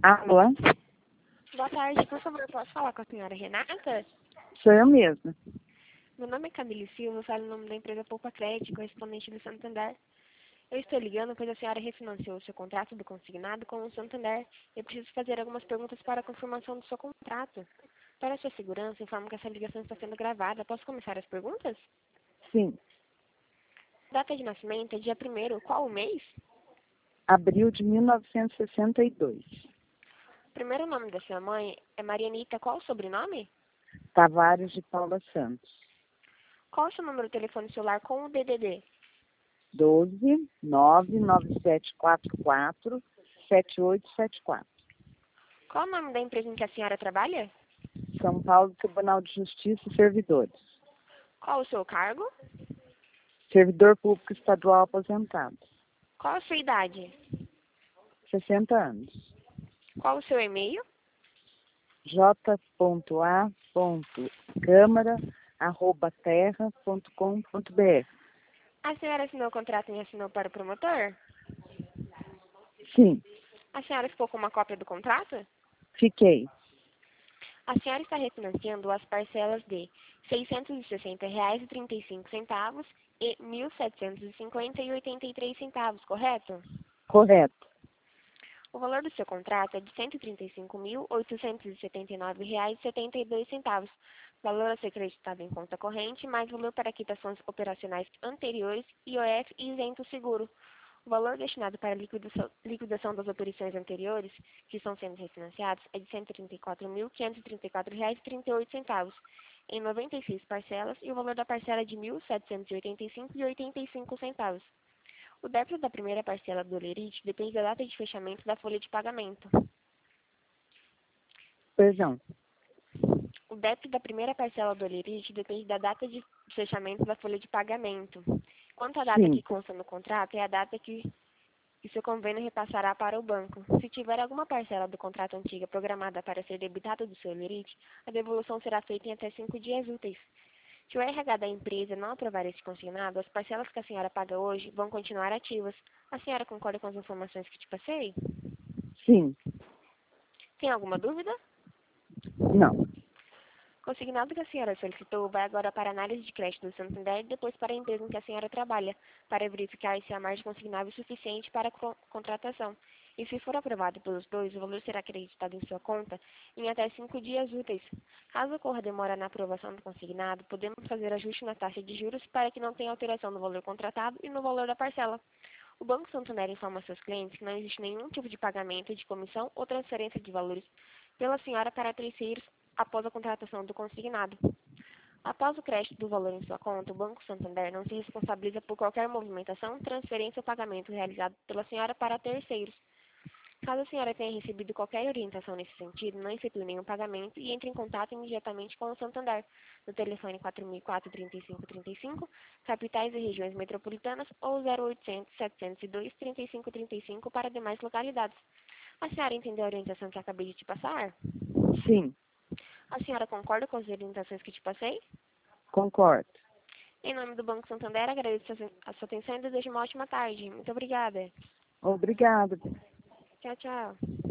Alô? Boa tarde, por favor, posso falar com a senhora Renata? Sou eu mesma. Meu nome é Camille Silva, falo em nome da empresa Poupa Crédito, correspondente do Santander. Eu estou ligando pois a senhora refinanciou o seu contrato do consignado com o Santander. Eu preciso fazer algumas perguntas para a confirmação do seu contrato. Para a sua segurança, informo que essa ligação está sendo gravada. Posso começar as perguntas? Sim. Data de nascimento é dia 1º. Qual o mês? Abril de 1962. O primeiro nome da sua mãe é Marianita. Qual o sobrenome? Tavares de Paula Santos. Qual o seu número de telefone celular com o DDD? 12 99744 7874. Qual o nome da empresa em que a senhora trabalha? São Paulo, Tribunal de Justiça e Servidores. Qual o seu cargo? Servidor público estadual aposentado. Qual a sua idade? 60 anos. Qual o seu e-mail? j.a.câmara@terra.com.br. A senhora assinou o contrato e assinou para o promotor? Sim, A senhora ficou com uma cópia do contrato? fiquei. A senhora está refinanciando as parcelas de R$ 660,35 e R$ 1.750,83, correto? Correto. O valor do seu contrato é de R$ 135.879,72. Valor a ser creditado em conta corrente, mais valor para quitações operacionais anteriores, IOF e isento seguro. O valor destinado para a liquidação das operações anteriores, que estão sendo refinanciados, é de R$ 134.534,38, em 96 parcelas, e o valor da parcela é de R$ 1.785,85. O débito da primeira parcela do Olerite depende da data de fechamento da folha de pagamento. Perdão. O débito da primeira parcela do Olerite depende da data de fechamento da folha de pagamento. Quanto à data Sim. que consta no contrato, é a data que seu convênio repassará para o banco. Se tiver alguma parcela do contrato antiga programada para ser debitada do seu Olerite, a devolução será feita em até 5 dias úteis. Se o RH da empresa não aprovar esse consignado, as parcelas que a senhora paga hoje vão continuar ativas. A senhora concorda com as informações que te passei? Sim. Tem alguma dúvida? Não. O consignado que a senhora solicitou vai agora para a análise de crédito do Santander e depois para a empresa em que a senhora trabalha, para verificar se a margem consignável é suficiente para a contratação. E se for aprovado pelos dois, o valor será acreditado em sua conta em até 5 dias úteis. Caso ocorra demora na aprovação do consignado, podemos fazer ajuste na taxa de juros para que não tenha alteração no valor contratado e no valor da parcela. O Banco Santander informa aos seus clientes que não existe nenhum tipo de pagamento de comissão ou transferência de valores pela senhora para terceiros após a contratação do consignado. Após o crédito do valor em sua conta, o Banco Santander não se responsabiliza por qualquer movimentação, transferência ou pagamento realizado pela senhora para terceiros. Caso a senhora tenha recebido qualquer orientação nesse sentido, não efetue nenhum pagamento e entre em contato imediatamente com o Santander, no telefone 4004-3535, capitais e regiões metropolitanas, ou 0800-702-3535 para demais localidades. A senhora entendeu a orientação que acabei de te passar? Sim. A senhora concorda com as orientações que te passei? Concordo. Em nome do Banco Santander, agradeço a sua atenção e desejo uma ótima tarde. Muito obrigada. Obrigada. Tchau, tchau.